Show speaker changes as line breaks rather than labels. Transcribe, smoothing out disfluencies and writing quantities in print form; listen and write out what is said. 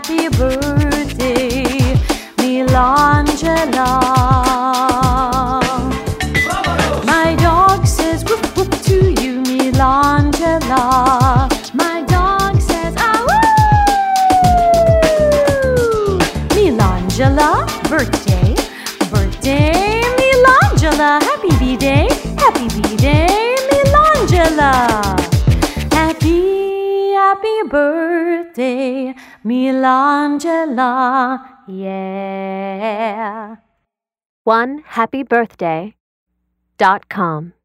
happy birthday, Milangela. My dog says whoop whoop to you, Milangela. My dog says ah woo! Milangela, birthday, birthday, Milangela. Happy B-Day, happy B-Day, Milangela. Happy birthday, Milangela, yeah.
OneHappyBirthday.com